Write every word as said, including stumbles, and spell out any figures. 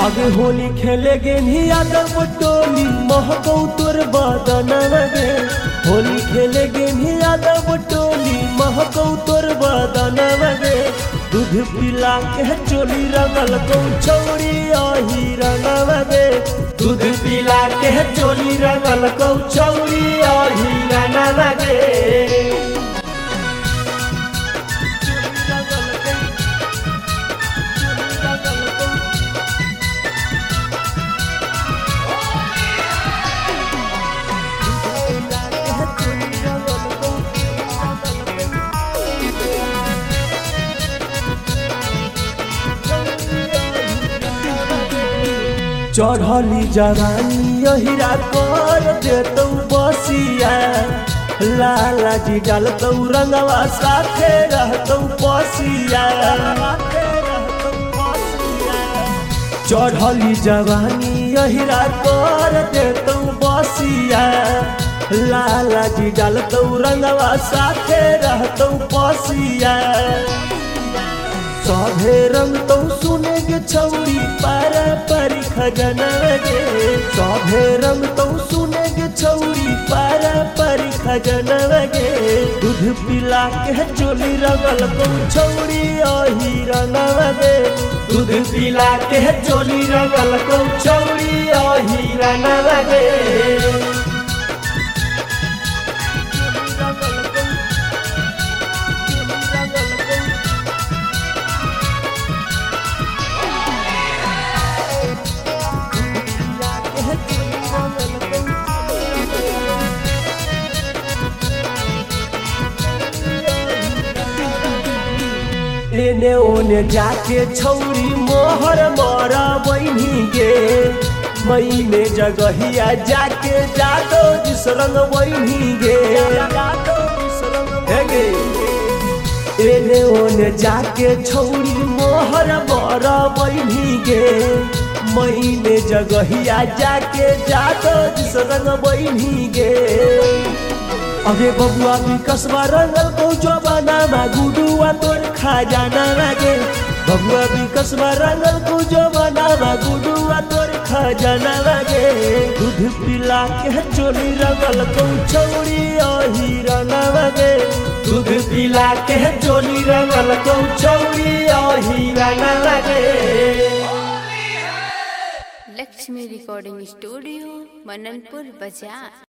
अबे होली खेले गे यादव टोली महकौ तोर बदनवा गे। होली खेले गे यादव टोली महकौ तोर बदनवा गे। दूध पिला के चोली रंगल कौ छौरी आही रंगवा गे। दूध पिला के चोली रंगल कौ छौरी आही रंगवा गे। चढ़ली जवानी यहिरा कर देतौ बसिया। लाला जी डालतौ रंगवा साथे रहतौ पसिया। चढ़ली जवानी यहिरा कर देतौ बसिया। लाला जी डालतौ रंगवा साथे रहतौ पसिया। सभे रंग तो सुने गे छौरी पारा परी खजनवा गे। सभे रंग तो सुने गे छौरी पारा परी खजनवा गे। दूध पिला के चोली रंगल कौ छौरी आही रंगवा गे। दूध पिला के चोली रंगल कौ छौरी आही रंगवा गे। एने ओने जाके छौरी मोहर मारा बहनी गे। मई में जगहिया जाके जादो जिस रंग बहनी गे। एने ओने जाके छौरी मोहर मारा बहनी गे। मई में जगहिया जाके जादो जिस रंग बहनी गे। अबे बबुआ भी कसबा रंगल को जवाना गुडुआ तोर खजाना गे। बबुआ भी कसबा रंगल को जवाना गुडुआ तोर खजाना गे। दूध पिला के चोली रंगल को छौरी आही रंगवा गे। दूध पिला के चोली रंगल को छौरी आही रंगवा गे। लक्ष्मी रिकॉर्डिंग स्टूडियो मननपुर बाजार।